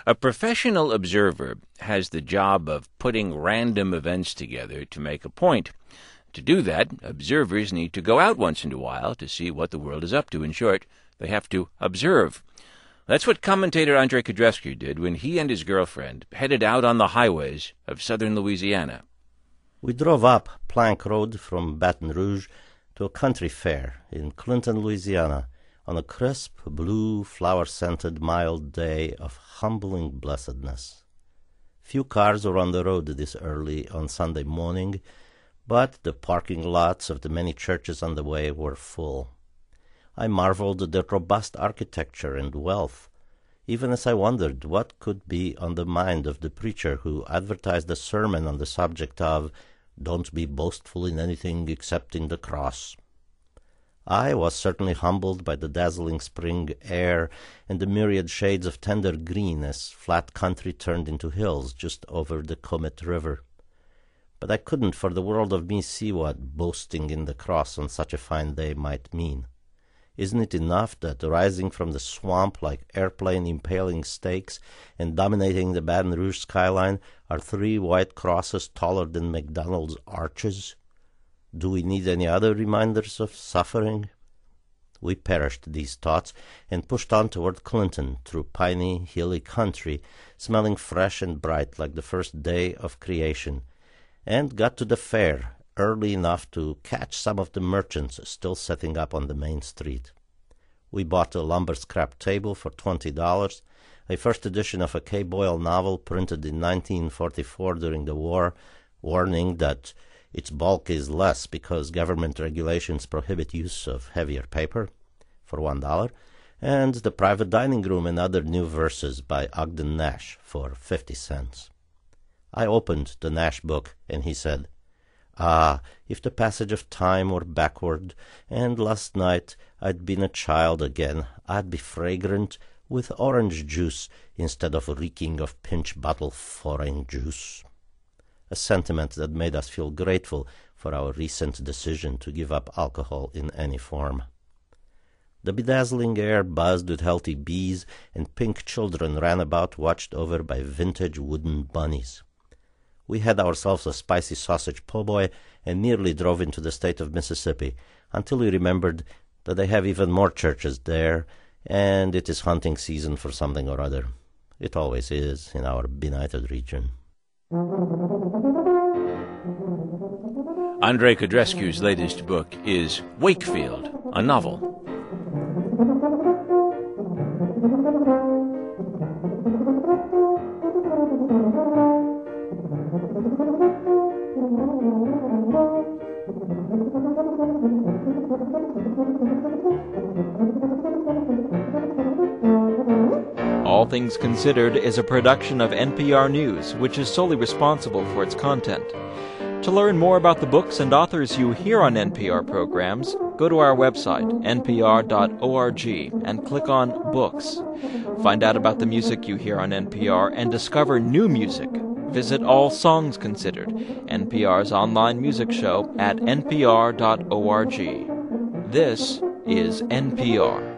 A professional observer has the job of putting random events together to make a point. To do that, observers need to go out once in a while to see what the world is up to. In short, they have to observe. That's what commentator Andrei Codrescu did when he and his girlfriend headed out on the highways of southern Louisiana. We drove up Plank Road from Baton Rouge to a country fair in Clinton, Louisiana, on a crisp, blue, flower-scented, mild day of humbling blessedness. Few cars were on the road this early on Sunday morning, but the parking lots of the many churches on the way were full. I marveled at the robust architecture and wealth, even as I wondered what could be on the mind of the preacher who advertised a sermon on the subject of "Don't be boastful in anything except in the cross." I was certainly humbled by the dazzling spring air and the myriad shades of tender green as flat country turned into hills just over the Comet River. But I couldn't for the world of me see what boasting in the cross on such a fine day might mean. Isn't it enough that rising from the swamp like airplane impaling stakes and dominating the Baton Rouge skyline are 3 white crosses taller than McDonald's arches? Do we need any other reminders of suffering? We perished these thoughts and pushed on toward Clinton through piney, hilly country, smelling fresh and bright like the first day of creation, and got to the fair early enough to catch some of the merchants still setting up on the main street. We bought a lumber scrap table for $20, a first edition of a Kay Boyle novel printed in 1944 during the war, warning that its bulk is less because government regulations prohibit use of heavier paper, for $1, and The Private Dining Room and Other New Verses by Ogden Nash for 50 cents. I opened the Nash book, and he said, "Ah, if the passage of time were backward, and last night I'd been a child again, I'd be fragrant with orange juice instead of reeking of pinch bottle foreign juice." A sentiment that made us feel grateful for our recent decision to give up alcohol in any form. The bedazzling air buzzed with healthy bees, and pink children ran about watched over by vintage wooden bunnies. We had ourselves a spicy sausage po' boy and nearly drove into the state of Mississippi, until we remembered that they have even more churches there, and it is hunting season for something or other. It always is in our benighted region. Andrei Codrescu's latest book is Wakefield, a novel. All Things Considered is a production of NPR News, which is solely responsible for its content. To learn more about the books and authors you hear on NPR programs, go to our website, npr.org, and click on Books. Find out about the music you hear on NPR and discover new music. Visit All Songs Considered, NPR's online music show, at npr.org. This is NPR.